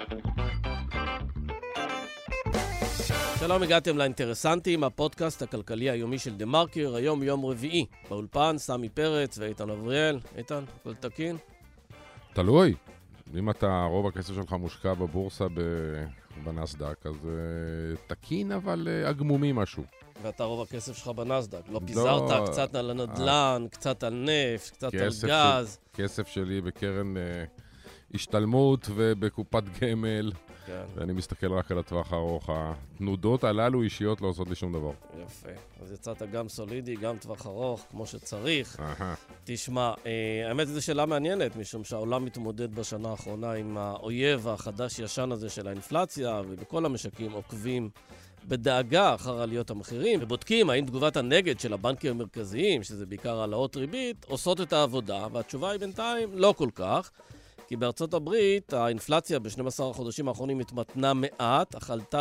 שלום, הגעתם לאינטרסנטים, הפודקאסט הכלכלי היומי של דה מרקר, היום יום רביעי. באולפן, סמי פרץ ואיתן אבריאל. איתן, הכל תקין? תלוי. אם אתה, רוב הכסף שלך מושקע בבורסה בנסדק, אז תקין, אבל אגמומי משהו. ואתה רוב הכסף שלך בנסדק. לא פיזרת קצת על הנדלן, קצת על נפט, קצת על גז. כסף שלי בקרן השתלמות ובקופת גמל. כן. ואני מסתכל רק על הטווח הארוך. התנודות הללו אישיות לא עושות לי שום דבר. יפה. אז יצאת גם סולידי, גם טווח ארוך, כמו שצריך. תשמע, האמת זו שאלה מעניינת, משום שהעולם מתמודד בשנה האחרונה עם האויב החדש-ישן הזה של האינפלציה, ובכל המשקים עוקבים בדאגה אחר עליות המחירים, ובודקים האם תגובת הנגד של הבנקים המרכזיים, שזה בעיקר העלאות ריבית, עושות את העבודה, והתשובה היא בינתיים לא כל כך. כי בארצות הברית האינפלציה ב-12 החודשים האחרונים התמתנה מעט, אך עלתה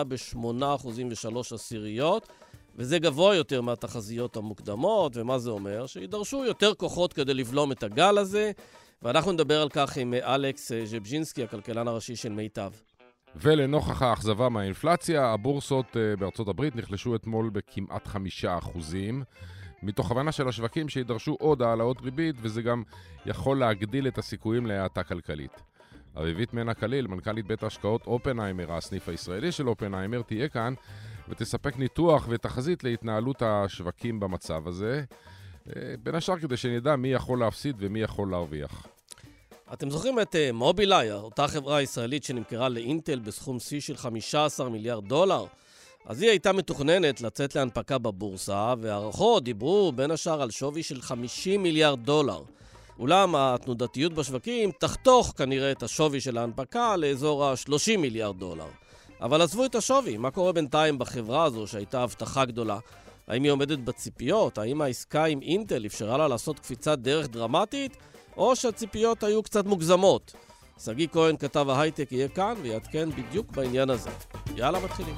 ב8.3%, וזה גבוה יותר מהתחזיות המוקדמות, ומה זה אומר? שידרשו יותר כוחות כדי לבלום את הגל הזה, ואנחנו נדבר על כך עם אלכס ז'בז'ינסקי, הכלכלן הראשי של מיטב. ולנוכח האכזבה מהאינפלציה, הבורסות בארצות הברית נחלשו אתמול בכמעט 5%, מתוך הבנה של השווקים שידרשו עוד העלאות ריבית, וזה גם יכול להגדיל את הסיכויים להאטה כלכלית. אביבית מנה קליל, מנכ"לית בית ההשקעות אופנהיימר, הסניף הישראלי של אופנהיימר, תהיה כאן ותספק ניתוח ותחזית להתנהלות השווקים במצב הזה, בין השאר כדי שנדע מי יכול להפסיד ומי יכול להרוויח. אתם זוכרים את מובילאיי, אותה חברה ישראלית שנמכרה לאינטל בסכום שיא של $15 מיליארד? אז היא הייתה מתוכננת לצאת להנפקה בבורסה, והערכות דיברו בין השאר על שווי של $50 מיליארד. אולם התנודתיות בשווקים תחתוך כנראה את השווי של ההנפקה לאזור $30 מיליארד. אבל עזבו את השווי, מה קורה בינתיים בחברה הזו שהייתה הבטחה גדולה? האם היא עומדת בציפיות? האם העסקה עם אינטל אפשרה לה לעשות קפיצת דרך דרמטית? או שהציפיות היו קצת מוגזמות? סגי כהן, כתב ההייטק, יהיה כאן ויעדכן בדיוק בעניין הזה. יאללה, מתחילים.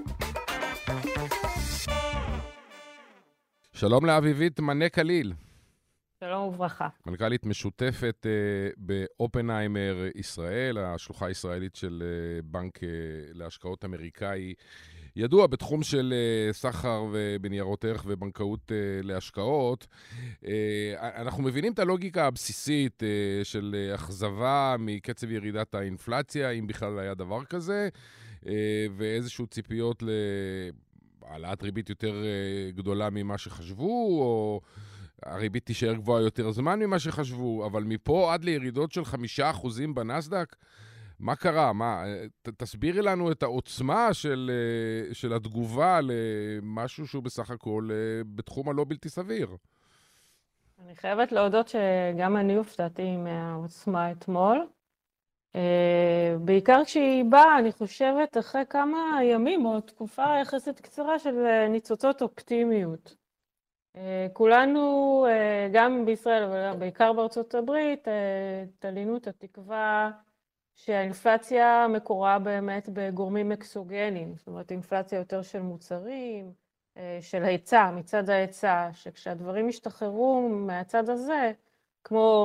שלום לאביבית מנה קליל. שלום וברכה. מנכ"לית משותפת באופנהיימר ישראל, השלוחה הישראלית של בנק להשקעות אמריקאי, ידוע בתחום של סחר בניירות ערך ובנקאות להשקעות. אנחנו מבינים את הלוגיקה הבסיסית של אכזבה מקצב ירידת האינפלציה, אם בכלל היה דבר כזה, ואיזשהו ציפיות העלאת ריבית יותר גדולה ממה שחשבו, או הריבית תישאר גבוהה יותר זמן ממה שחשבו, אבל מפה עד לירידות של 5% בנסדק, מה קרה? תסבירי לנו את העוצמה של התגובה למשהו שהוא בסך הכל בתחום הלא בלתי סביר. אני חייבת להודות שגם אני הופתעתי מהעוצמה אתמול. בעיקר כשהיא באה, אני חושבת, אחרי כמה ימים או תקופה יחסית קצרה של ניצוצות אופטימיות. כולנו, גם בישראל, אבל בעיקר בארצות הברית, תלינו את התקווה שהאינפלציה מקורה באמת בגורמים אקסוגנים, זאת אומרת, אינפלציה יותר של מוצרים, של ההיצע, מצד ההיצע, שכשהדברים ישתחררו מהצד הזה, כמו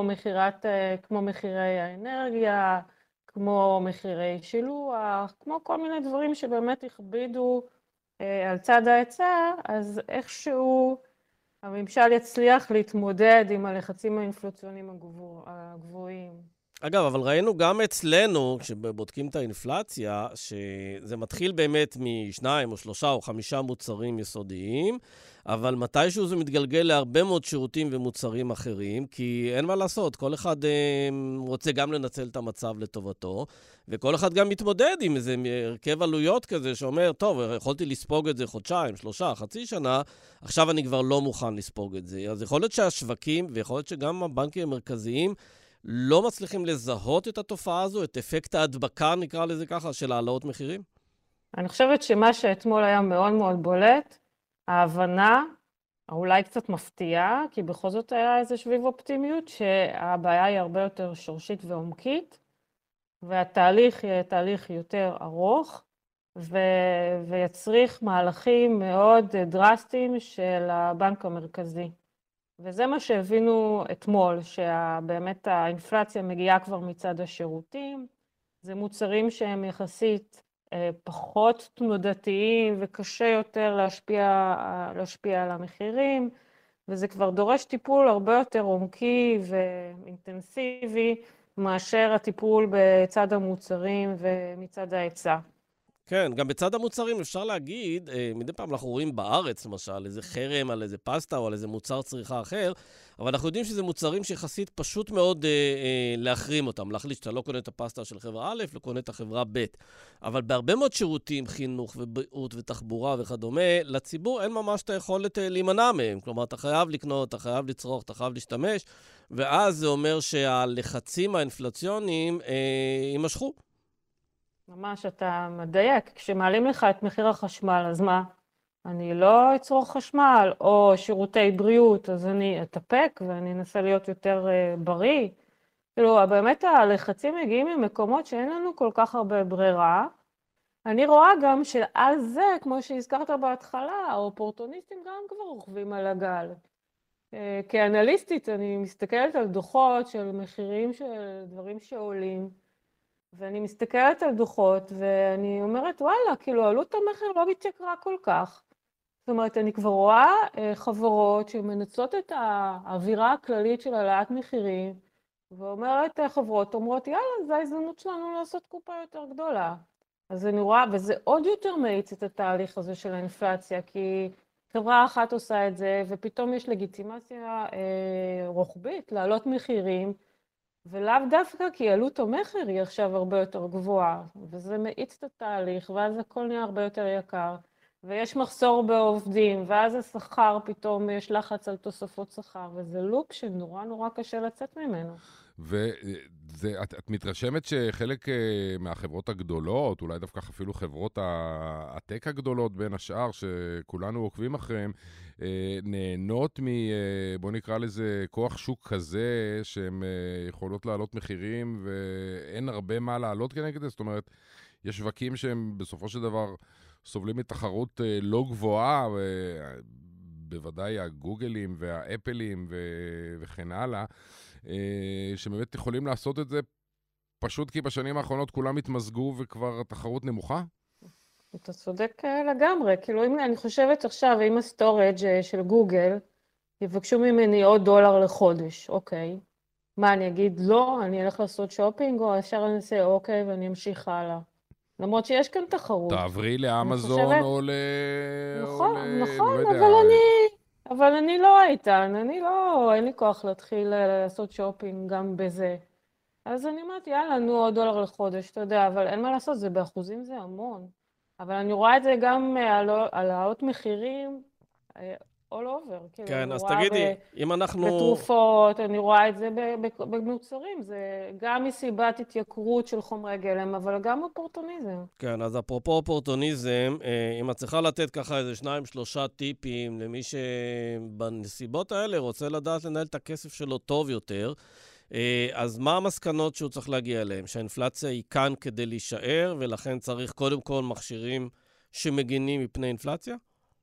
מחירי האנרגיה, כמו מחירי שילוח, כמו כל מיני דברים שבאמת הכבידו על צד ההיצע, אז איכשהו הממשל יצליח להתמודד עם הלחצים האינפלציוניים הגבוהים. אגב, אבל ראינו גם אצלנו, כשבודקים את האינפלציה, שזה מתחיל באמת משניים או שלושה או 5 מוצרים יסודיים, אבל מתישהו זה מתגלגל להרבה מאוד שירותים ומוצרים אחרים, כי אין מה לעשות, כל אחד רוצה גם לנצל את המצב לטובתו, וכל אחד גם מתמודד עם איזה הרכב עלויות כזה שאומר, טוב, יכולתי לספוג את זה חודשיים, 3, חצי שנה, עכשיו אני כבר לא מוכן לספוג את זה. אז יכול להיות שהשווקים, ויכול להיות שגם הבנקים המרכזיים, לא מצליחים לזהות את התופעה הזו, את אפקט ההדבקה, נקרא לזה ככה, של העלאות מחירים? אני חושבת שמה שאתמול היה מאוד מאוד בולט, ההבנה, אולי קצת מפתיעה, כי בכל זאת היה איזה שביב אופטימיות, שהבעיה היא הרבה יותר שורשית ועומקית, והתהליך יהיה תהליך יותר ארוך, ויצריך מהלכים מאוד דרסטיים של הבנק המרכזי. וזה מה שהבינו אתמול, שבאמת האינפלציה מגיעה כבר מצד השירותים, זה מוצרים שהם יחסית פחות תנודתיים וקשה יותר להשפיע על המחירים, וזה כבר דורש טיפול הרבה יותר עומקי ואינטנסיבי מאשר הטיפול בצד המוצרים ומצד ההיצע. כן, גם בצד המוצרים אפשר להגיד, מדי פעם אנחנו רואים בארץ, למשל, איזה חרם על איזה פסטה או על איזה מוצר צריכה אחר, אבל אנחנו יודעים שזה מוצרים שיחסית פשוט מאוד להחרים אותם, להחליט שאתה לא קונה את הפסטה של חברה א', לא קונה את החברה ב'. אבל בהרבה מאוד שירותים, חינוך ובריאות ותחבורה וכדומה, לציבור אין ממש את היכולת להימנע מהם. כלומר, אתה חייב לקנות, אתה חייב לצרוך, אתה חייב להשתמש, ואז זה אומר שהלחצים האינפלציוניים יימשכו. ממש, אתה מדייק. כשמעלים לך את מחיר החשמל, אז מה? אני לא אצרוך חשמל, או שירותי בריאות, אז אני אתאפק ואני אנסה להיות יותר בריא. כאילו, באמת הלחצים מגיעים ממקומות שאין לנו כל כך הרבה ברירה. אני רואה גם שעל זה, כמו שהזכרת בהתחלה, האופורטוניסטים גם כבר רוכבים על הגל. כאנליסטית, אני מסתכלת על דוחות של מחירים של דברים שעולים, ואני מסתכלת על דוחות, ואני אומרת, וואלה, כאילו, עלות המחיר לא מתייקרה כל כך. זאת אומרת, אני כבר רואה חברות שמנצלות את האווירה הכללית של העלאת מחירים, ואומרת, חברות אומרות, יאללה, זו ההזדמנות שלנו לעשות קופה יותר גדולה. אז אני רואה, וזה עוד יותר מאיץ את התהליך הזה של האינפלציה, כי חברה אחת עושה את זה, ופתאום יש לגיטימציה רוחבית, לעלות מחירים, ולאו דווקא כי עלות המחיר היא עכשיו הרבה יותר גבוהה, וזה מאיץ את התהליך, ואז הכל נהיה הרבה יותר יקר, ויש מחסור בעובדים, ואז השכר פתאום יש לחץ על תוספות שכר, וזה לופ שנורא נורא קשה לצאת ממנו. ואת מתרשמת שחלק מהחברות הגדולות, אולי דווקא אפילו חברות הטק הגדולות בין השאר, שכולנו עוקבים אחריהם, נהנות בוא נקרא לזה כוח שוק כזה, שהן יכולות לעלות מחירים, ואין הרבה מה לעלות כנגד זה. זאת אומרת, יש שווקים שהם בסופו של דבר סובלים מתחרות לא גבוהה, בוודאי הגוגלים והאפלים וכן הלאה, שבאמת יכולים לעשות את זה פשוט כי בשנים האחרונות כולם התמזגו וכבר התחרות נמוכה? אתה צודק לגמרי. כאילו, אני חושבת עכשיו, אם הסטורג' של גוגל יבקשו ממני $1 לחודש, אוקיי. מה, אני אגיד לא? אני אלך לעשות שופינג, או אפשר אני אעשה אוקיי ואני אמשיך הלאה? למרות שיש כאן תחרות. תעברי לאמזון או נכון, נכון, לא יודע. אבל אני לא איתן, אין לי כוח להתחיל לעשות שופינג גם בזה. אז אני אומרת, יאללה, נו, $1 לחודש, אתה יודע, אבל אין מה לעשות, זה באחוזים זה המון. אבל אני רואה את זה גם על העלות מחירים, all over. כן, אז תגידי, אם אנחנו... בתרופות, אני רואה את זה במוצרים, זה גם מסיבת התייקרות של חומרי גלם, אבל גם אופורטוניזם. כן, אז אפרופו אופורטוניזם, אם את צריכה לתת ככה איזה 2-3 טיפים למי שבנסיבות האלה רוצה לדעת לנהל את הכסף שלו טוב יותר, אז מה המסקנות שהוא צריך להגיע אליהם? שהאינפלציה היא כאן כדי להישאר, ולכן צריך קודם כל מכשירים שמגינים מפני אינפלציה?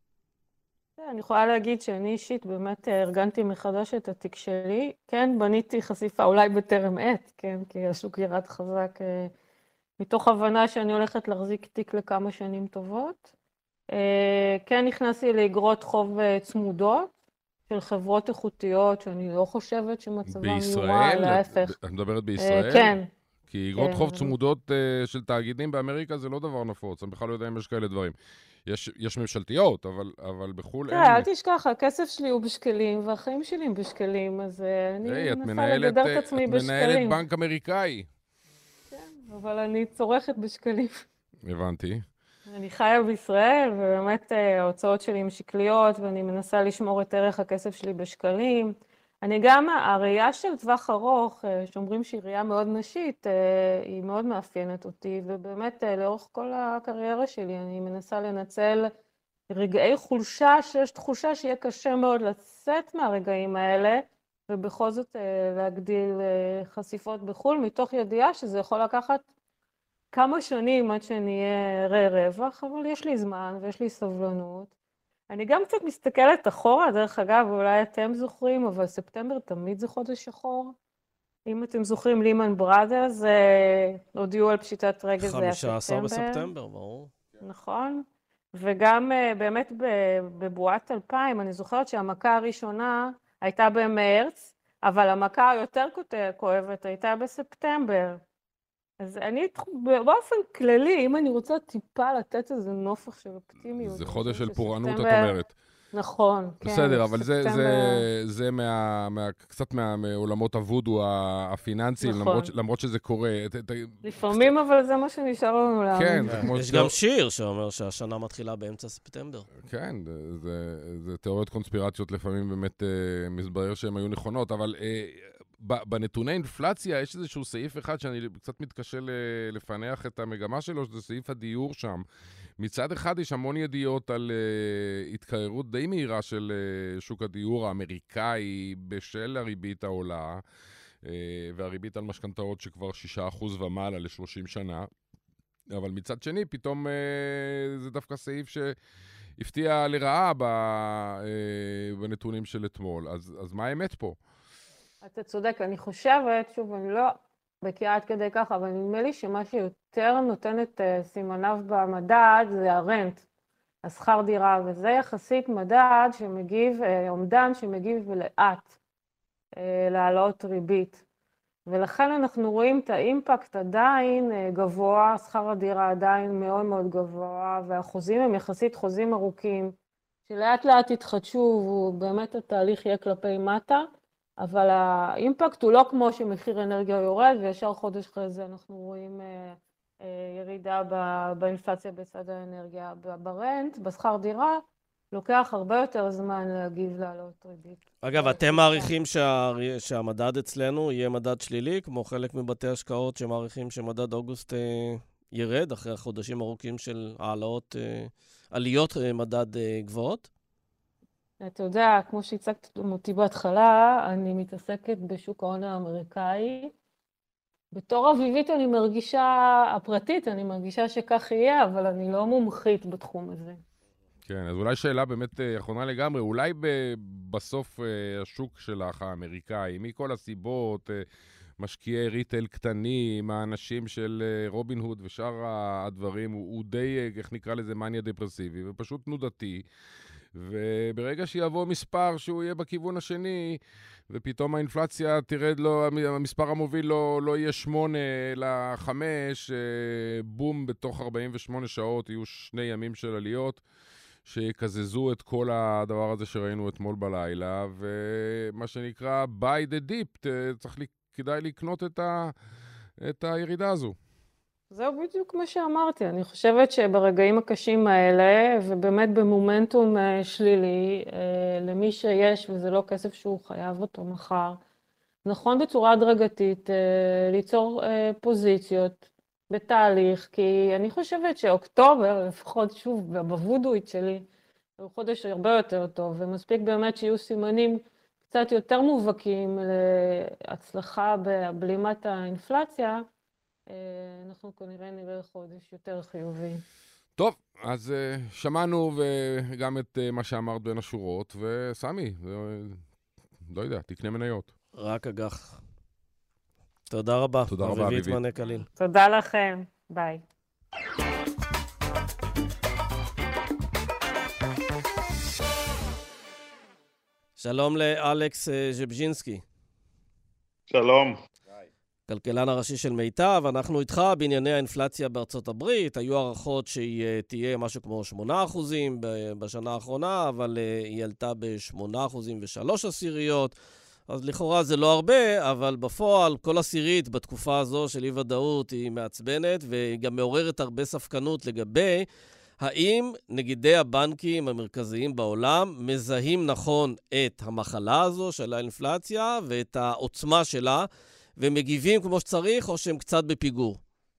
אני יכולה להגיד שאני אישית באמת ארגנתי מחדש את התיק שלי. כן, בניתי חשיפה אולי בטרם עת, כן, כי השוק ירד חזק, מתוך הבנה שאני הולכת להחזיק תיק לכמה שנים טובות. כן, נכנסתי לאגרות חוב צמודות של חברות איכותיות, שאני לא חושבת שמצבם יורע, להפך. את מדברת בישראל? כן. כי אגרות חוב צמודות של תאגידים באמריקה זה לא דבר נפוץ, אני בכלל לא יודע אם יש כאלה דברים. יש ממשלתיות, אבל בחול אין. אל תשכח, הכסף שלי הוא בשקלים, והחיים שלי הם בשקלים, אז אני מנסה לגדר את עצמי בשקלים. את מנהלת בנק אמריקאי. כן, אבל אני צורכת בשקלים. הבנתי. אני חיה בישראל, ובאמת ההוצאות שלי הן שקליות, ואני מנסה לשמור את ערך הכסף שלי בשקלים. אני גם, הראייה של טווח ארוך, שאומרים שהיא ראייה מאוד נשית, היא מאוד מאפיינת אותי, ובאמת לאורך כל הקריירה שלי אני מנסה לנצל רגעי חולשה, שיש תחושה שיהיה קשה מאוד לצאת מהרגעים האלה, ובכל זאת להגדיל חשיפות בחול, מתוך ידיעה שזה יכול לקחת כמה שנים עד שנהיה רווח, אבל יש לי זמן ויש לי סבלנות. אני גם קצת מסתכלת אחורה, דרך אגב, אולי אתם זוכרים, אבל ספטמבר תמיד זה חודש שחור. אם אתם זוכרים, לימן בראדרס, הודיעו על פשיטת רגל, זה היה 15 ספטמבר. בספטמבר, ברור. נכון. וגם באמת בבועת 2000, אני זוכרת שהמכה הראשונה הייתה במרץ, אבל המכה היותר כואבת הייתה בספטמבר. אז אני באופן כללי, אם אני רוצה טיפה לתת איזה נופח של אופטימיות. זה חודש של פורענות, את אומרת. נכון, כן. בסדר, אבל זה קצת מעולמות הוודו הפיננסיים, למרות שזה קורה. לפעמים, אבל זה מה שנשאר לנו להאמין. כן. יש גם שיר שאומר שהשנה מתחילה באמצע ספטמבר. כן, זה תיאוריות קונספירציות לפעמים באמת מסבר שהן היו נכונות, אבל בנתוני אינפלציה יש איזשהו סעיף אחד שאני קצת מתקשה לפענח את המגמה שלו, שזה סעיף הדיור שם. מצד אחד יש המון ידיעות על התקררות די מהירה של שוק הדיור האמריקאי בשל הריבית העולה, והריבית על משכנתאות שכבר 6% ומעלה ל-30 שנה. אבל מצד שני, פתאום זה דווקא סעיף שהפתיע לרעה בנתונים של אתמול. אז מה האמת פה? אתה צודק, אני חושבת, שוב, אני לא בקיאה עד כדי ככה, אבל נדמה לי שמה שיותר נותן את סימניו במדד זה הרנט, השכר דירה, וזה יחסית מדד שמגיב, אומדן שמגיב לאט להעלות ריבית. ולכן אנחנו רואים את האימפקט עדיין גבוה, שכר הדירה עדיין מאוד מאוד גבוה, והחוזים הם יחסית חוזים ארוכים, שלאט לאט יתחדשו, ובאמת התהליך יהיה כלפי מטה, אבל האימפקט הוא לא כמו שמחיר אנרגיה יורד, וישר חודש אחרי זה אנחנו רואים ירידה באינפלציה בצד האנרגיה. ברנט, בשכר דירה, לוקח הרבה יותר זמן להגיב לעלות ריבית. אגב, אתם מעריכים שהמדד אצלנו יהיה מדד שלילי, כמו חלק מבתי השקעות שמעריכים שמדד אוגוסט ירד, אחרי חודשים ארוכים של עליות מדד גבוהות? אתה יודע, כמו שהצגת אותי בהתחלה, אני מתעסקת בשוק ההון האמריקאי. בתור אביבית אני מרגישה, הפרטית, אני מרגישה שכך יהיה, אבל אני לא מומחית בתחום הזה. כן, אז אולי שאלה באמת אחרונה לגמרי, אולי בסוף השוק שלך האמריקאי, מכל הסיבות, משקיעי ריטייל קטנים, האנשים של רובין הוד ושאר הדברים, הוא די, איך נקרא לזה, מניה דפרסיבי, ופשוט תנודתי. וברגע שיבוא מספר שהוא יהיה בכיוון השני, ופתאום האינפלציה תרד לו, המספר המוביל לא יהיה 8 אלא 5, בום, בתוך 48 שעות יהיו 2 ימים של עליות, שיקזזו את כל הדבר הזה שראינו אתמול בלילה, ומה שנקרא buy the dip, כדאי לקנות את הירידה הזו. זהו בדיוק מה שאמרתי, אני חושבת שברגעים הקשים האלה, ובאמת במומנטום שלילי, למי שיש, וזה לא כסף שהוא חייב אותו מחר, נכון בצורה הדרגתית ליצור פוזיציות בתהליך, כי אני חושבת שאוקטובר, לפחות שוב בוודואית שלי, הוא חודש הרבה יותר טוב, ומספיק באמת שיהיו סימנים קצת יותר מובהקים להצלחה בבלימת האינפלציה, אנחנו כנראה נראה חודש יותר חיובי. טוב, אז שמענו וגם את מה שאמרת בין השורות, וסמי, לא יודע, תקנה מניות. רק אגח. תודה רבה. תודה רבה, אביבית. אביבית מנה קליל. תודה לכם. ביי. שלום לאלכס ז'בז'ינסקי. שלום. כלכלן הראשי של מיטב, אנחנו איתך בענייני האינפלציה בארצות הברית, היו הערכות שהיא תהיה משהו כמו 8% בשנה האחרונה, אבל היא עלתה ב8.3%, אז לכאורה זה לא הרבה, אבל בפועל כל עשירית בתקופה הזו של אי-ודאות היא מעצבנת, והיא גם מעוררת הרבה ספקנות לגבי האם נגידי הבנקים המרכזיים בעולם מזהים נכון את המחלה הזו של האינפלציה ואת העוצמה שלה, ומגיבים כמו שצריך, או שהם קצת בפיגור?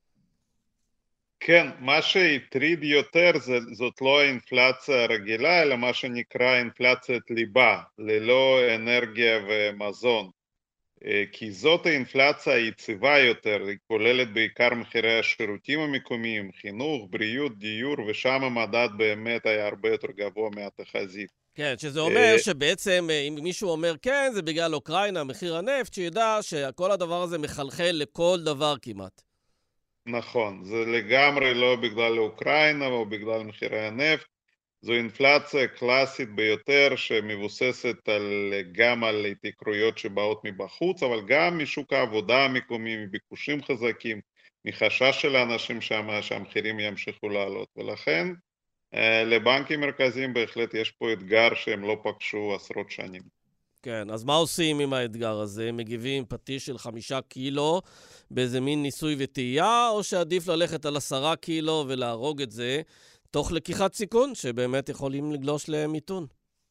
כן, מה שהטריד יותר זאת לא האינפלציה הרגילה, אלא מה שנקרא אינפלציית ליבה, ללא אנרגיה ומזון. כי זאת האינפלציה היציבה יותר, היא כוללת בעיקר מחירי השירותים המקומיים, חינוך, בריאות, דיור, ושם המדד באמת היה הרבה יותר גבוה מהתחזית. כן, שזה אומר שבעצם אם מישהו אומר כן, זה בגלל אוקראינה, מחיר הנפט, שידע שכל הדבר הזה מחלחל לכל דבר כמעט. נכון, זה לגמרי לא בגלל אוקראינה או בגלל מחירי הנפט, זו אינפלציה קלאסית ביותר שמבוססת גם על התייקרויות שבאות מבחוץ, אבל גם משוק העבודה המקומי, מביקושים חזקים, מחשש של האנשים שהמחירים ימשיכו לעלות, ולכן לבנקים מרכזיים בהחלט יש פה אתגר שהם לא פגשו עשרות שנים. כן, אז מה עושים עם האתגר הזה? מגיבים פטיש של 5 קילו באיזה מין ניסוי וטעייה, או שעדיף ללכת על 10 קילו ולהרוג את זה, תוך לקיחת סיכון שבאמת יכולים לגלוש למיתון?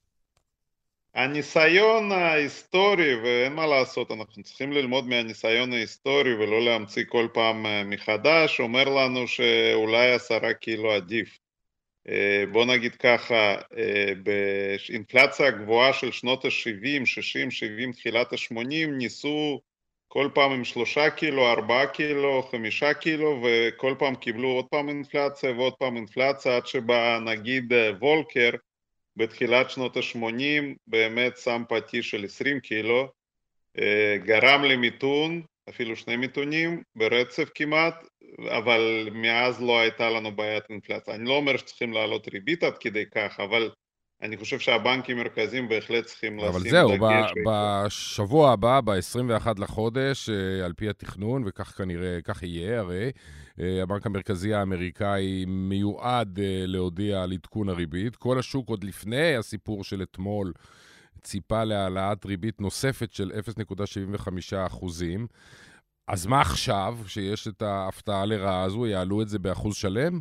הניסיון ההיסטורי, ואין מה לעשות, אנחנו צריכים ללמוד מהניסיון ההיסטורי ולא להמציא כל פעם מחדש, אומר לנו שאולי 10 קילו עדיף. בוא נגיד ככה, באינפלציה הגבוהה של שנות ה-70, 60, 70, תחילת ה-80, ניסו כל פעם עם 3 קילו, 4 קילו, 5 קילו, וכל פעם קיבלו עוד פעם אינפלציה ועוד פעם אינפלציה, עד שבא נגיד וולקר, בתחילת שנות ה-80, באמת שם פטיש של 20 קילו, גרם למיתון, אפילו 2 מיתונים ברצף כמעט, אבל מאז לא הייתה לנו בעיית אינפלציה. אני לא אומר שצריכים לעלות ריבית עד כדי כך, אבל אני חושב שהבנקים מרכזיים בהחלט צריכים לשים אבל זהו, דגש. בשבוע הבא, ב-21 לחודש, על פי התכנון, וכך כנראה, כך יהיה הרי, הבנק המרכזי האמריקאי מיועד להודיע על עדכון הריבית. כל השוק עוד לפני הסיפור של אתמול ציפה להעלאת ריבית נוספת של 0.75%. אז מה עכשיו, שיש את ההפתעה לרעה הזו, יעלו את זה באחוז שלם?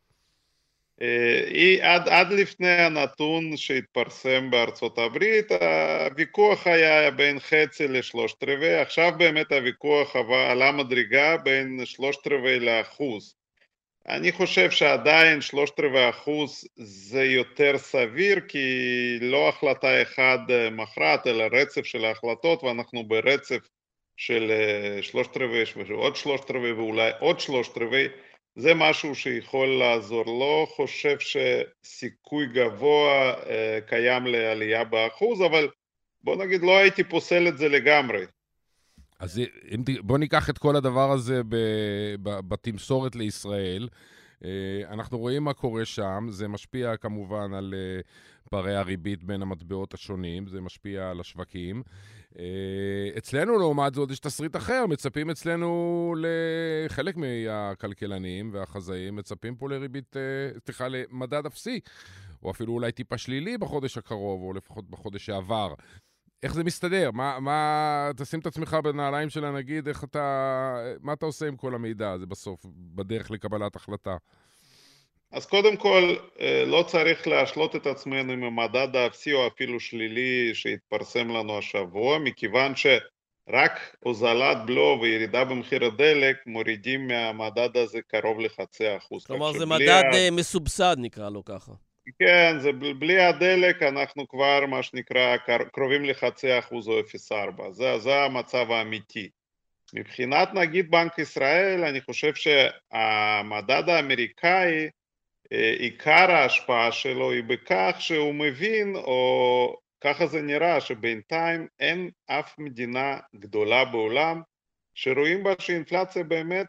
עד לפני הנתון שהתפרסם בארצות הברית, הוויכוח היה בין חצי לשלושת רבעי, עכשיו באמת הוויכוח עלה מדרגה בין 3/4 לאחוז. אני חושב שעדיין 3/4% זה יותר סביר, כי לא החלטה אחד מכרעת, אלא רצף של ההחלטות, ואנחנו ברצף של 3/4 ועוד 3/4 ואולי עוד 3/4, זה משהו שיכול לעזור. לא חושב שסיכוי גבוה קיים לעלייה באחוז, אבל בוא נגיד לא הייתי פוסל את זה לגמרי. אז בוא ניקח את כל הדבר הזה בתמסורת לישראל. אנחנו רואים מה קורה שם, זה משפיע כמובן על פערי הריבית בין המטבעות השונים, זה משפיע על השווקים. אצלנו לעומת זאת יש תסריט אחר, מצפים אצלנו לחלק מהכלכלנים והחזאים, מצפים פה לריבית, למדד אפסי, או אפילו אולי טיפה שלילי בחודש הקרוב, או לפחות בחודש שעבר. איך זה מסתדר? תשים את עצמך בנעליים של הנגיד, מה אתה עושה עם כל המידע הזה בסוף, בדרך לקבלת החלטה? אז קודם כל, לא צריך להשלות את עצמנו עם המדד האפסי או אפילו שלילי שהתפרסם לנו השבוע, מכיוון שרק הוזלת בלו וירידה במחיר הדלק מורידים מהמדד הזה קרוב ל0.5%. כלומר, זה מדד מסובסד, נקרא לו ככה. כן, זה בלי הדלק אנחנו כבר מה שנקרא קרובים ל0.5% או 0.4%, זה המצב האמיתי. מבחינת נגיד בנק ישראל, אני חושב שהמדד האמריקאי, עיקר ההשפעה שלו היא בכך שהוא מבין, או ככה זה נראה, שבינתיים אין אף מדינה גדולה בעולם שרואים בה שאינפלציה באמת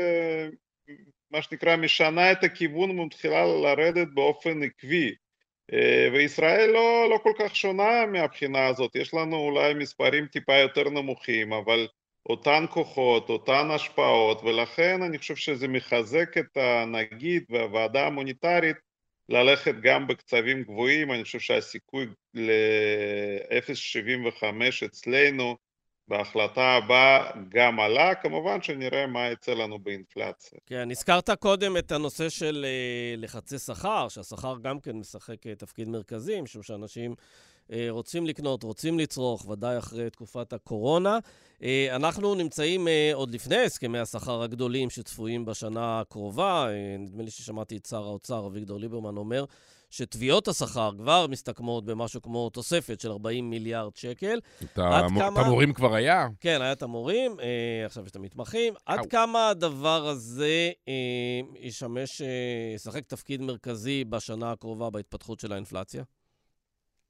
מה שנקרא משנה את הכיוון ומתחילה לרדת באופן עקבי, וישראל לא כל כך שונה מהבחינה הזאת. יש לנו אולי מספרים טיפה יותר נמוכים, אבל אותן כוחות, אותן השפעות, ולכן אני חושב שזה מחזק את הנגיד והוועדה המוניטרית ללכת גם בקצבים גבוהים. אני חושב שהסיכוי ל-0.75 אצלנו בהחלטה הבאה גם עלה, כמובן שנראה מה יצא לנו באינפלציה. כן, הזכרת קודם את הנושא של לחצי שכר, שהשכר גם כן משחק תפקיד מרכזי, משום שאנשים רוצים לקנות, רוצים לצרוך, ודאי אחרי תקופת הקורונה. אנחנו נמצאים עוד לפני הסכמי השכר הגדולים שצפויים בשנה הקרובה. נדמה לי ששמעתי את שר האוצר, אביגדור ליברמן, אומר שתביעות השכר כבר מסתכמות במשהו כמו תוספת של 40 מיליארד שקל. תמורים כבר היה? כן, היה תמורים, עכשיו יש את המתמחים. עד כמה הדבר הזה ישחק תפקיד מרכזי בשנה הקרובה בהתפתחות של האינפלציה?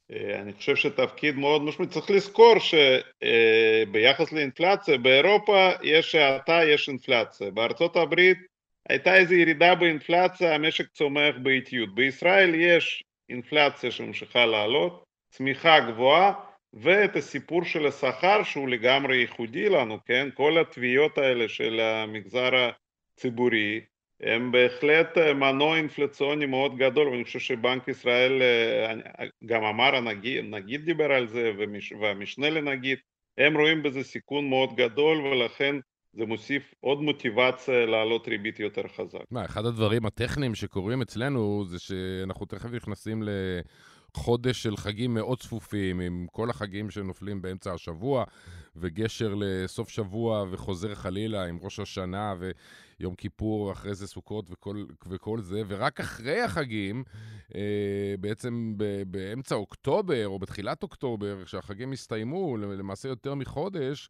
אני חושב שתפקיד מאוד משמעותי. צריך לזכור שביחס לאינפלציה, באירופה יש האטה, יש אינפלציה. בארצות הברית הייתה איזו ירידה באינפלציה, המשק צומח באיטיות. בישראל יש אינפלציה שממשיכה לעלות, צמיחה גבוהה, ואת הסיפור של השכר שהוא לגמרי ייחודי לנו, כן? כל התביעות האלה של המגזר הציבורי, הם בהחלט מנוע אינפלציוני מאוד גדול, ואני חושב שבנק ישראל גם אמר, הנגיד דיבר על זה, והמשנה לנגיד, הם רואים בזה סיכון מאוד גדול, ולכן זה מוסיף עוד מוטיבציה לעלות ריבית יותר חזק. אחד הדברים הטכניים שקורים אצלנו, זה שאנחנו תכף נכנסים לחודש של חגים מאוד צפופים, עם כל החגים שנופלים באמצע השבוע, וגשר לסוף שבוע וחוזר חלילה, עם ראש השנה ויום כיפור, אחרי זה סוכות וכל זה, ורק אחרי החגים, בעצם באמצע אוקטובר, או בתחילת אוקטובר, כשהחגים הסתיימו, למעשה יותר מחודש,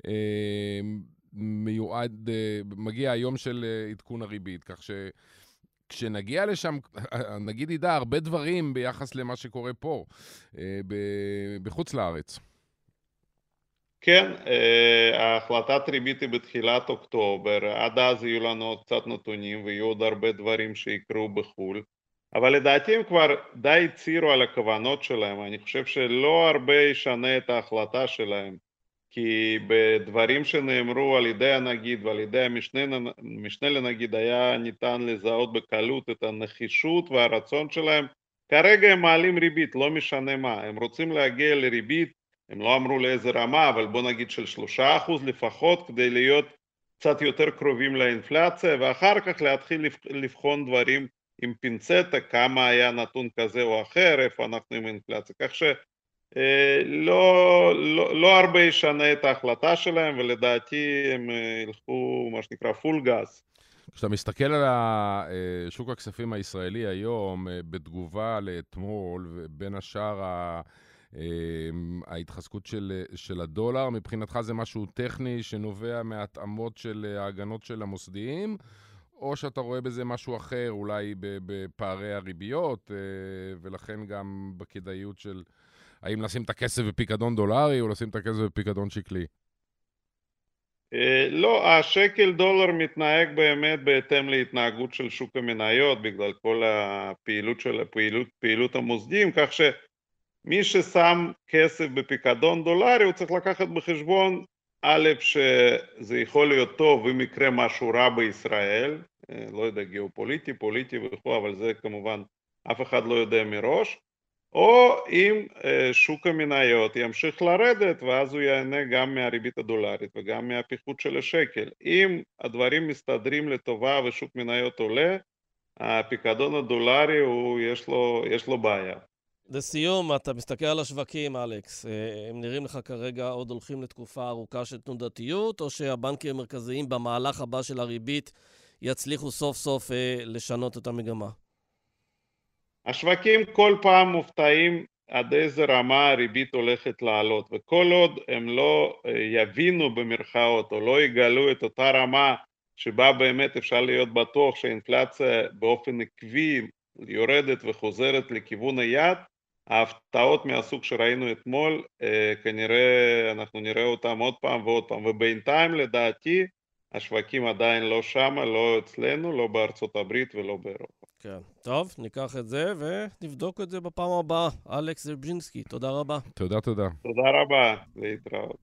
מגיע היום של עדכון הריבית, כך כשנגיע לשם, נגיד ידע הרבה דברים ביחס למה שקורה פה, בחוץ לארץ. כן, ההחלטת ריבית היא בתחילת אוקטובר, עד אז יהיו לנו קצת נתונים ויהיו עוד הרבה דברים שיקרו בחול, אבל לדעתי הם כבר די הצהירו על הכוונות שלהם, אני חושב שלא הרבה ישנה את ההחלטה שלהם, כי בדברים שנאמרו על ידי הנגיד ועל ידי המשנה לנגיד היה ניתן לזהות בקלות את הנחישות והרצון שלהם. כרגע הם מעלים ריבית, לא משנה מה, הם רוצים להגיע לריבית, הם לא אמרו לאיזה רמה, אבל בוא נגיד של 3% לפחות, כדי להיות קצת יותר קרובים לאינפלציה, ואחר כך להתחיל לבחון דברים עם פינצטה, כמה היה נתון כזה או אחר, איפה אנחנו עם אינפלציה, כך ש... לא הרבה ישנה את ההחלטה שלהם, ולדעתי הם ילכו מה שנקרא פול גז. כשאתה מסתכל על שוק הכספים הישראלי היום, בתגובה לאתמול, בין השאר ההתחזקות של הדולר, מבחינתך זה משהו טכני שנובע מהתאמות של ההגנות של המוסדיים, או שאתה רואה בזה משהו אחר, אולי בפערי הריביות, ולכן גם בכדאיות של... האם לשים את הכסף בפיקדון דולרי או לשים את הכסף בפיקדון שקלי? לא, השקל דולר מתנהג באמת בהתאם להתנהגות של שוק המניות, בגלל כל הפעילות של פעילות המוסדים, כך שמי ששם כסף בפיקדון דולרי, הוא צריך לקחת בחשבון, א', שזה יכול להיות טוב אם יקרה משהו רע בישראל, לא יודע, גיאופוליטי, פוליטי וכו', אבל זה כמובן אף אחד לא יודע מראש, או אם שוק המניות ימשיך לרדת, ואז הוא יענה גם מהריבית הדולרית וגם מהפיחות של השקל. אם הדברים מסתדרים לטובה ושוק מניות עולה, הפיקדון הדולרי יש לו בעיה. לסיום, אתה מסתכל על השווקים, אלכס, הם נראים לך כרגע עוד הולכים לתקופה ארוכה של תנודתיות, או שהבנקים המרכזיים במהלך הבא של הריבית יצליחו סוף סוף לשנות את המגמה? השווקים כל פעם מופתעים עד איזה רמה הריבית הולכת לעלות, וכל עוד הם לא יבינו במרכאות או לא יגלו את אותה רמה שבה באמת אפשר להיות בטוח שהאינפלציה באופן עקבי יורדת וחוזרת לכיוון היעד, ההפתעות מהסוג שראינו אתמול, כנראה אנחנו נראה אותם עוד פעם ועוד פעם, ובינתיים לדעתי השווקים עדיין לא שמה, לא אצלנו, לא בארצות הברית ולא באירופה. כן. טוב, ניקח את זה ונבדוק את זה בפעם הבאה. אלכס זרבז'ינסקי, תודה רבה. תודה. תודה רבה, להתראות.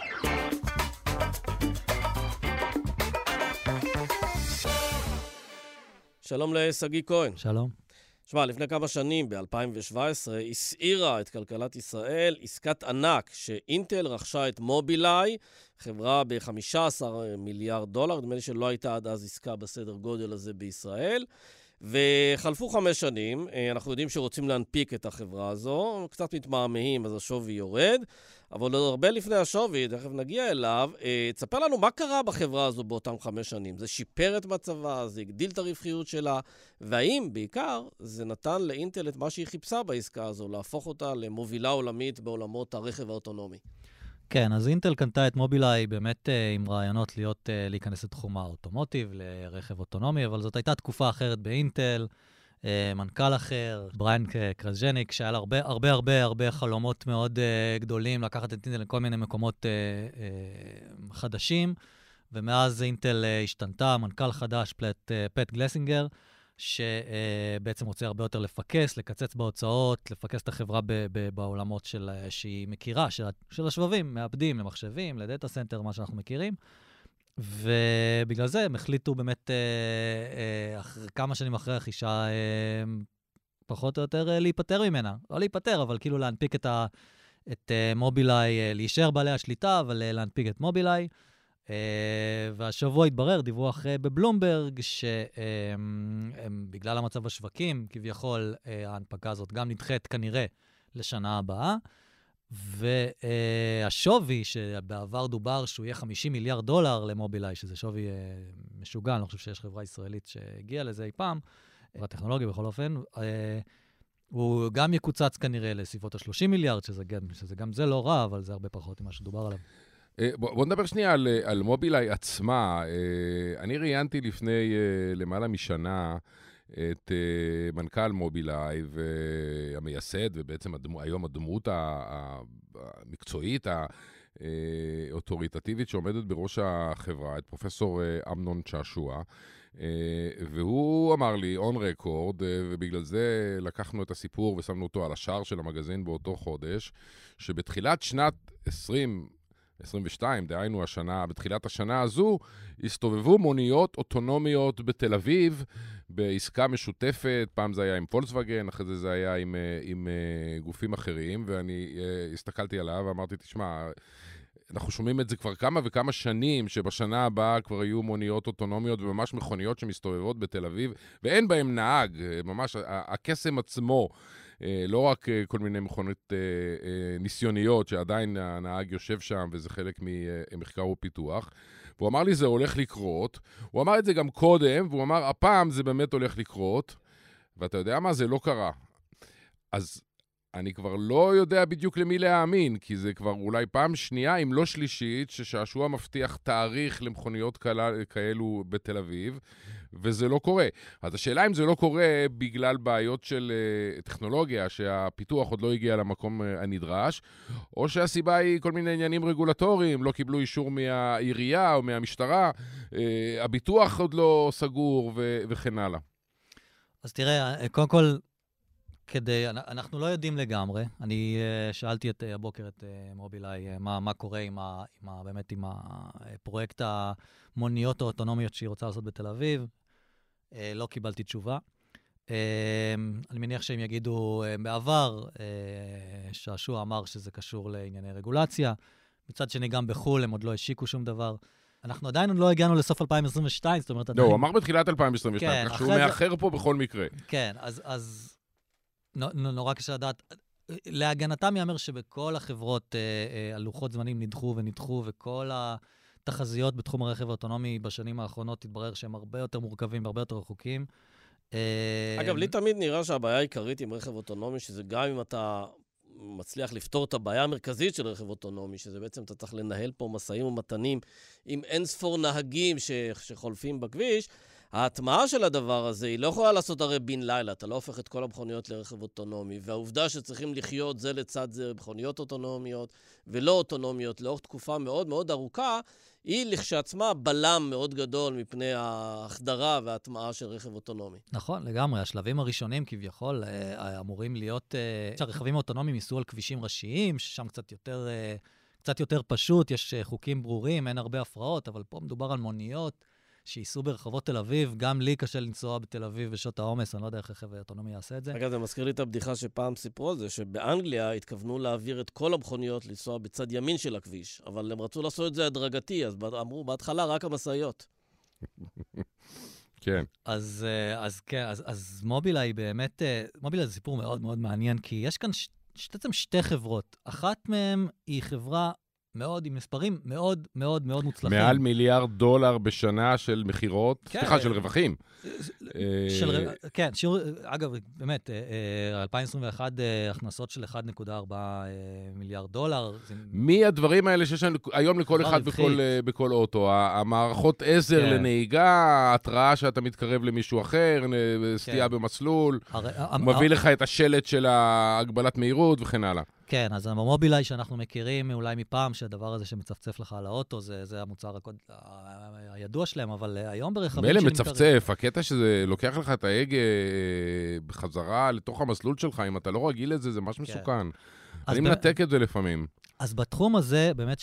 שלום לסגי כהן. שלום. שמע, לפני כמה שנים, ב-2017, הסעירה את כלכלת ישראל עסקת ענק שאינטל רכשה את מובילאיי, חברה ב-15 מיליארד דולר, נדמה לי שלא הייתה עד אז עסקה בסדר גודל הזה בישראל, וחלפו 5 שנים, אנחנו יודעים שרוצים להנפיק את החברה הזו, קצת מתמהמהים, אז השווי יורד, אבל עוד הרבה לפני השווי, תכף נגיע אליו, תספר לנו מה קרה בחברה הזו באותם 5 שנים. זה שיפר את מצבה, זה הגדיל את הרווחיות שלה, והאם בעיקר זה נתן לאינטל את מה שהיא חיפשה בעסקה הזו, להפוך אותה למובילה עולמית בעולמות הרכב האוטונומי. כן, אז אינטל קנתה את מובילאיי באמת עם רעיונות להיכנס לתחום האוטומוטיב, לרכב אוטונומי, אבל זאת הייתה תקופה אחרת באינטל. מנכ"ל אחר, בריין קרז'ניק, שהיה לה הרבה חלומות מאוד גדולים, לקחת את אינטל לכל מיני מקומות חדשים, ומאז אינטל השתנתה, מנכ"ל חדש, פט גלסינגר, שבעצם רוצה הרבה יותר לפקס, לקצץ בהוצאות, לפקס את החברה בעולמות שהיא מכירה, של השבבים, מעבדים למחשבים, לדאטה סנטר, מה שאנחנו מכירים. ובגלל זה הם החליטו באמת כמה שנים אחרי הרכישה פחות או יותר להיפטר ממנה. לא להיפטר, אבל כאילו להנפיק את מובילאיי, להישאר בעלי השליטה, אבל להנפיק את מובילאיי. והשבוע התברר דיווח בבלומברג, שבגלל המצב השווקים, כביכול ההנפקה הזאת גם נדחית כנראה לשנה הבאה, והשווי שבעבר דובר שהוא יהיה $50 מיליארד למובילאיי, שזה שווי משוגע, אני לא חושב שיש חברה ישראלית שהגיעה לזה אי פעם, הטכנולוגיה בכל אופן, הוא גם יקוצץ כנראה לסביבות $30 מיליארד, שזה גם זה לא רע, אבל זה הרבה פחות ממה שדובר עליו. בוא נדבר שנייה על מובילאיי עצמה. אני ראיינתי לפני למעלה משנה את מנכ"ל מובילאיי והמייסד, ובעצם היום הדמות המקצועית, האוטוריטטיבית שעומדת בראש החברה, את פרופסור אמנון צ'שוע, והוא אמר לי, on record, ובגלל זה לקחנו את הסיפור ושמנו אותו על השער של המגזין באותו חודש, שבתחילת שנת 2022, דהיינו השנה, בתחילת השנה הזו, הסתובבו מוניות אוטונומיות בתל אביב, בעסקה משותפת, פעם זה היה עם פולקסווגן, אחרי זה היה עם גופים אחרים, ואני הסתכלתי עליו ואמרתי, תשמע, אנחנו שומעים את זה כבר כמה וכמה שנים, שבשנה הבאה כבר יהיו מוניות אוטונומיות, וממש מכוניות שמסתובבות בתל אביב, ואין בהם נהג, ממש הקסם עצמו, לא רק כל מיני מכונות ניסיוניות, שעדיין הנהג יושב שם, וזה חלק ממחקר ופיתוח. והוא אמר לי, זה הולך לקרות. הוא אמר את זה גם קודם, והוא אמר, הפעם זה באמת הולך לקרות. ואתה יודע מה? זה לא קרה. אז אני כבר לא יודע בדיוק למי להאמין, כי זה כבר אולי פעם שנייה, אם לא שלישית, ששעשוע מבטיח תאריך למכוניות כאלו בתל אביב, וזה לא קורה. אז השאלה אם זה לא קורה בגלל בעיות של טכנולוגיה, שהפיתוח עוד לא הגיע למקום הנדרש, או שהסיבה היא כל מיני עניינים רגולטוריים, לא קיבלו אישור מהעירייה או מהמשטרה, הביטוח עוד לא סגור וכן הלאה. אז תראה, קודם כל, אנחנו לא יודעים לגמרי. אני שאלתי הבוקר את מובילאיי מה קורה באמת עם הפרויקט המוניות האוטונומיות שהיא רוצה לעשות בתל אביב. לא קיבלתי תשובה. אני מניח שהם יגידו בעבר, שעשוע אמר שזה קשור לענייני רגולציה. מצד שני, גם בחול הם עוד לא השיקו שום דבר. אנחנו עדיין לא הגענו לסוף 2022, זאת אומרת... לא, הוא אמר בתחילת 2022, כך שהוא מאחר פה בכל מקרה. כן, אז נורא קשה לדעת. להגנתם יאמר שבכל החברות הלוחות זמנים נדחו ונדחו, וכל התחזיות בתחום הרכב האוטונומי בשנים האחרונות התברר שהם הרבה יותר מורכבים והרבה יותר רחוקים. אגב, לי תמיד נראה שהבעיה העיקרית עם רכב אוטונומי, שזה גם אם אתה מצליח לפתור את הבעיה המרכזית של רכב אוטונומי, שזה בעצם אתה צריך לנהל פה מסעים ומתנים עם אין ספור נהגים שחולפים בכביש, ההטמעה של הדבר הזה היא לא יכולה לעשות הרי בן לילה, אתה לא הופך את כל המכוניות לרכב אוטונומי, והעובדה שצריכים לחיות זה לצד זה מכוניות אוטונומיות ולא אוטונומיות לאורך תקופה מאוד מאוד ארוכה, היא לכשעצמה בלם מאוד גדול מפני ההחדרה וההטמעה של רכב אוטונומי. נכון, לגמרי. השלבים הראשונים כביכול אמורים להיות שהרכבים האוטונומיים ייסעו על כבישים ראשיים, ששם קצת יותר פשוט, יש חוקים ברורים, אין הרבה הפרעות, אבל פה מדובר על מוניות שייסעו ברחובות תל אביב. גם לי קשה לנסוע בתל אביב בשעות העומס, אני לא יודע איך רכב אוטונומי יעשה את זה. אגב, זה מזכיר לי את הבדיחה שפעם סיפרו על זה, שבאנגליה התכוונו להעביר את כל המכוניות לנסוע בצד ימין של הכביש, אבל הם רצו לעשות את זה הדרגתי, אז אמרו בהתחלה רק המשאיות. כן. אז מובילאיי באמת, מובילאיי זה סיפור מאוד מאוד מעניין, כי יש כאן בעצם שתי חברות. אחת מהן היא חברה מאוד, עם מספרים מאוד מאוד מאוד מוצלחים. מעל $1 מיליארד בשנה של מחירות, סליחה, של רווחים. כן, אגב, באמת, 2021 הכנסות של $1.4 מיליארד. מי הדברים האלה שיש לנו היום לכל אחד בכל אוטו? המערכות עזר לנהיגה, התראה שאתה מתקרב למישהו אחר, סטייה במסלול, מביא לך את השלט של הגבלת מהירות וכן הלאה. כן, אז המובילאיי שאנחנו מכירים אולי מפעם, שהדבר הזה שמצפצף לך על האוטו, זה המוצר הידוע שלהם, אבל היום ברכבים מילא מצפצף, הקטע שזה לוקח לך את ההגה בחזרה לתוך המסלול שלך, אם אתה לא רגיל לזה, זה ממש מסוכן. אני מנתק את זה לפעמים. אז בתחום הזה, באמת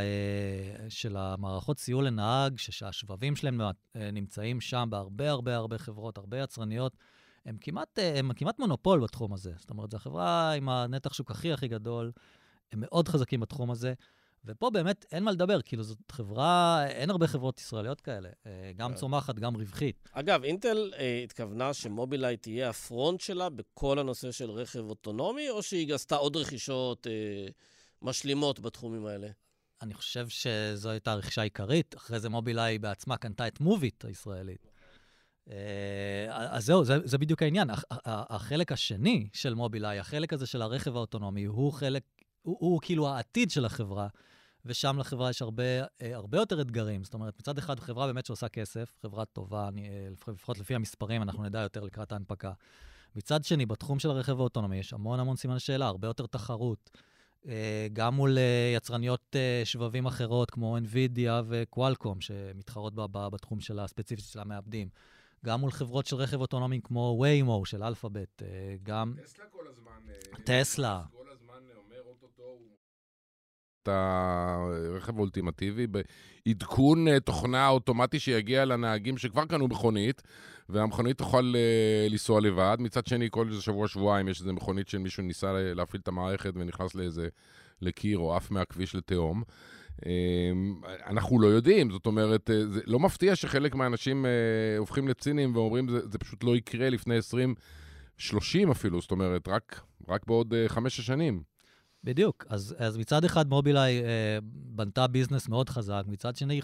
של המערכות סיוע לנהג, שהשבבים שלהם נמצאים שם בהרבה הרבה הרבה חברות, הרבה יצרניות, הם כמעט מונופול בתחום הזה. זאת אומרת, זו החברה עם הנתח שוק הכי גדול, הם מאוד חזקים בתחום הזה, ופה באמת אין מה לדבר, כאילו זאת חברה, אין הרבה חברות ישראליות כאלה, גם צומחת, גם רווחית. אגב, אינטל התכוונה שמובילאיי תהיה הפרונט שלה בכל הנושא של רכב אוטונומי, או שהיא עשתה עוד רכישות משלימות בתחומים האלה? אני חושב שזו הייתה רכישה עיקרית, אחרי זה מובילאיי בעצמה קנתה את מוביט הישראלית. אז זהו, זה בדיוק העניין. החלק השני של מובילאיי, החלק הזה של הרכב האוטונומי, הוא כאילו העתיד של החברה, ושם לחברה יש הרבה יותר אתגרים. זאת אומרת, מצד אחד, חברה באמת שעושה כסף, חברה טובה, לפחות לפי המספרים, אנחנו נדע יותר לקראת ההנפקה. מצד שני, בתחום של הרכב האוטונומי, יש המון סימן שאלה, הרבה יותר תחרות. גם מול יצרניות שבבים אחרות, כמו NVIDIA וקואלקום, שמתחרות בתחום של הספציפית של המעבדים. גם מול חברות של רכב אוטונומי כמו Waymo של אלפאבית, גם... טסלה כל הזמן... טסלה. כל הזמן אומר אוטוטו, את הרכב האולטימטיבי, בעדכון תוכנה אוטומטי שיגיע לנהגים שכבר קנו מכונית, והמכונית תוכל לנסוע לבד. מצד שני, כל שבוע-שבועיים יש איזו מכונית של מישהו ניסה להפעיל את המערכת ונכנס לקיר או אף מהכביש לתהום. אנחנו לא יודעים, זאת אומרת, זה לא מפתיע שחלק מהאנשים הופכים לצינים ואומרים, זה פשוט לא יקרה לפני 20-30 אפילו, זאת אומרת, רק בעוד 5 שנים. בדיוק, אז מצד אחד מובילאיי בנתה ביזנס מאוד חזק, מצד שני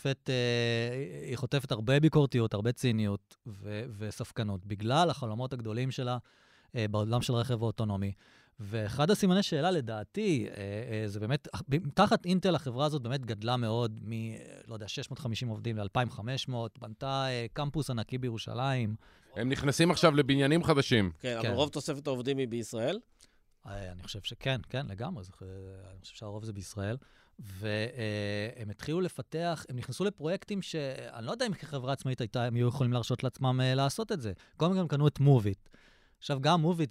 היא חוטפת הרבה ביקורתיות, הרבה ציניות וספקנות, בגלל החלומות הגדולים שלה בעולם של רכב האוטונומי. ואחד הסימני שאלה לדעתי, זה באמת, תחת אינטל החברה הזאת באמת גדלה מאוד לא יודע, 650 עובדים ל-2500, בנתה קמפוס ענקי בירושלים. הם נכנסים עכשיו לבניינים חדשים. כן, אבל רוב תוספת העובדים היא בישראל? אני חושב שכן, כן, לגמרי. אני חושב שהרוב זה בישראל. והם התחילו לפתח, הם נכנסו לפרויקטים שאני לא יודע אם כחברה עצמאית הם היו יכולים להרשות לעצמם לעשות את זה. קודם הם קנו את מוביט. עכשיו, גם מוביט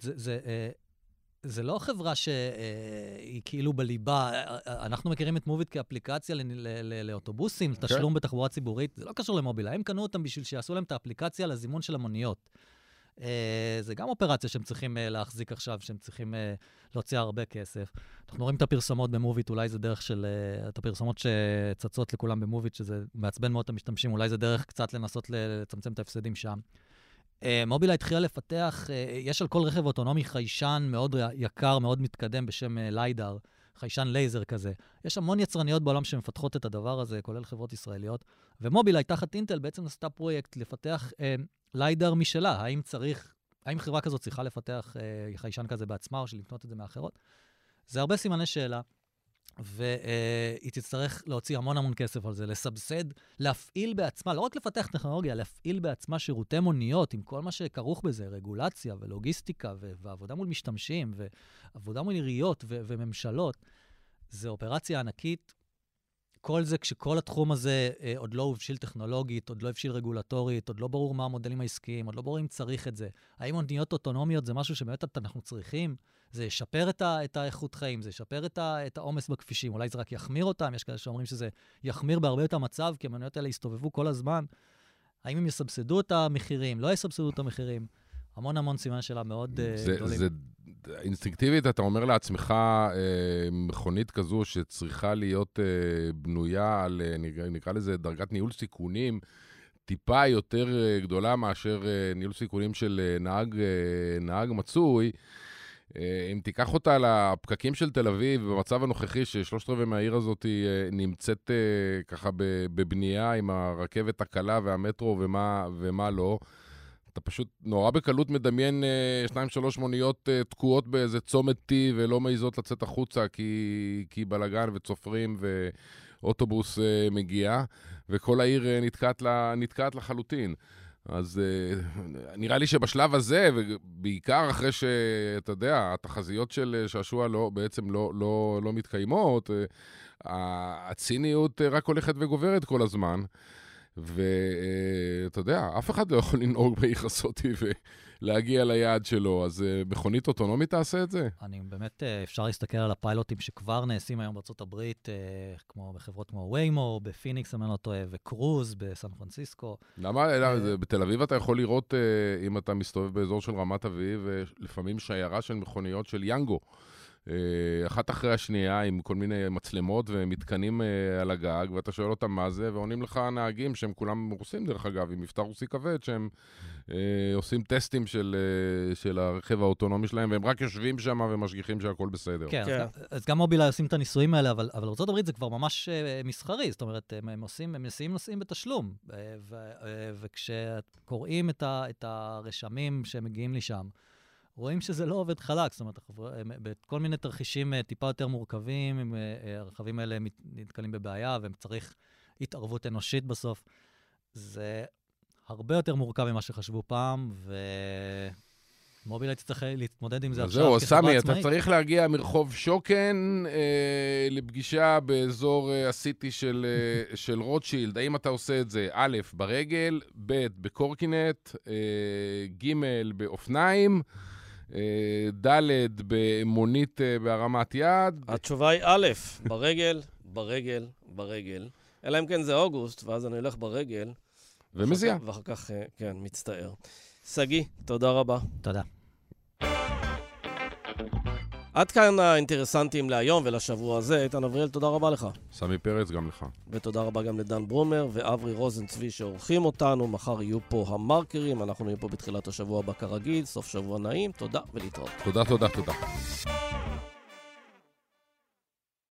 זה לא חברה שהיא כאילו בליבה. אנחנו מכירים את מוביט כאפליקציה לאוטובוסים, לתשלום בתחבורה ציבורית. זה לא קשור למובילאיי. הם קנו אותם בשביל שיעשו להם את האפליקציה לזימון של המוניות. זה גם אופרציה שהם צריכים להחזיק עכשיו, שהם צריכים להוציא הרבה כסף. אנחנו רואים את הפרסמות במוביט, אולי זה דרך של, את הפרסמות שצצות לכולם במוביט, שזה מעצבן מאוד את המשתמשים, אולי זה דרך קצת לנסות לצמצם את ההפסדים שם. מובילאיי התחילה לפתח, יש על כל רכב אוטונומי חיישן מאוד יקר, מאוד מתקדם בשם ליידר, חיישן לייזר כזה. יש המון יצרניות בעולם שמפתחות את הדבר הזה, כולל חברות ישראליות, ומובילאיי תחת אינטל בעצם עשתה פרויקט לפתח ליידר משלה. האם חברה כזאת צריכה לפתח חיישן כזה בעצמה, או שלקנות את זה מאחרות? זה הרבה סימני שאלה, והיא תצטרך להוציא המון כסף על זה, לסבסד, להפעיל בעצמה, לא רק לפתח טכנולוגיה, להפעיל בעצמה שירותי מוניות, עם כל מה שכרוך בזה, רגולציה ולוגיסטיקה, ועבודה מול משתמשים, ועבודה מול עיריות וממשלות. זה אופרציה ענקית. כל זה כשכל התחום הזה עוד לא הבשיל טכנולוגית, עוד לא הבשיל רגולטורית, עוד לא ברור מה המודלים העסקיים, עוד לא ברור אם צריך את זה. האם מוניות אוטונומיות זה משהו שבאמת אנחנו צריכים? זה ישפר את האיכות חיים, זה ישפר את העומס בכבישים, אולי זה רק יחמיר אותם, יש כאלה שאומרים שזה יחמיר בהרבה יותר מצב, כי המוניות האלה יסתובבו כל הזמן. האם הם יסבסדו את המחירים, לא יסבסדו את המחירים? המון סימן שאלה מאוד גדולים. זה אינסטינקטיבית, אתה אומר לעצמך, מכונית כזו שצריכה להיות בנויה על, נקרא לזה, דרגת ניהול סיכונים, טיפה יותר גדולה מאשר ניהול סיכונים של נהג מצוי, אם תיקח אותה לפקקים של תל אביב, במצב הנוכחי ש3/4 מהעיר הזאת נמצאת ככה בבנייה עם הרכבת הקלה והמטרו ומה לא, אתה פשוט נורא בקלות מדמיין 2-3 מוניות תקועות באיזה צומת T ולא מעיזות לצאת החוצה כי בלגן וצופרים ואוטובוס מגיע, וכל העיר נתקעת לחלוטין. אז נראה לי שבשלב הזה, ובעיקר אחרי שאתה יודע, התחזיות של שעשוע בעצם לא מתקיימות, הציניות רק הולכת וגוברת כל הזמן, ואתה יודע, אף אחד לא יכול לנהוג בעיר הזאת ולהגיע ליעד שלו, אז מכונית אוטונומית תעשה את זה? אני באמת, אפשר להסתכל על הפיילוטים שכבר נעשים היום בארצות הברית, כמו בחברות כמו ויימו, בפיניקס, אני לא טועה, וקרוז בסן פרנסיסקו. למה? בתל אביב אתה יכול לראות, אם אתה מסתובב באזור של רמת אביב, לפעמים שיירה של מכוניות של יאנגו. אחת אחרי השנייה עם כל מיני מצלמות ומתקנים על הגג, ואתה שואל אותם מה זה, ועונים לך נהגים שהם כולם רוסים דרך אגב, עם מבטא רוסי כבד, שהם עושים טסטים של הרכב האוטונומי שלהם, והם רק יושבים שם ומשגיחים שהכל בסדר. כן, אז גם מובילאיי עושים את הניסויים האלה, אבל ארצות הברית זה כבר ממש מסחרי, זאת אומרת, הם מסיעים נוסעים בתשלום, וכשקוראים את הרשמים שמגיעים לי שם, רואים שזה לא עובד חלק, זאת אומרת, בכל מיני תרחישים טיפה יותר מורכבים, הרכבים האלה נתקלים בבעיה, והם צריך התערבות אנושית בסוף. זה הרבה יותר מורכב ממה שחשבו פעם, ומובילאיי צריך להתמודד עם זה עכשיו כחברה עצמאית. סמי, אתה צריך להגיע מרחוב שוקן לפגישה באזור הסיטי של רוטשילד. האם אתה עושה את זה א', ברגל, ב', בקורקינט, ג', באופניים, ד' במונית בהרמת יד? התשובה היא א', ברגל, ברגל, ברגל. אלא אם כן זה אוגוסט, ואז אני הולך ברגל. ומזיע. ואחר כך, כן, מצטער. סגי, תודה רבה. תודה. עד כאן האינטרסנטים להיום ולשבוע הזה. איתן אבריאל, תודה רבה לך. סמי פרץ, גם לך. ותודה רבה גם לדן ברומר ואברי רוזנצבי שעורכים אותנו. מחר יהיו פה המרקרים, אנחנו נהיה פה בתחילת השבוע הבא כרגיל. סוף שבוע נעים, תודה ולהתראות. תודה.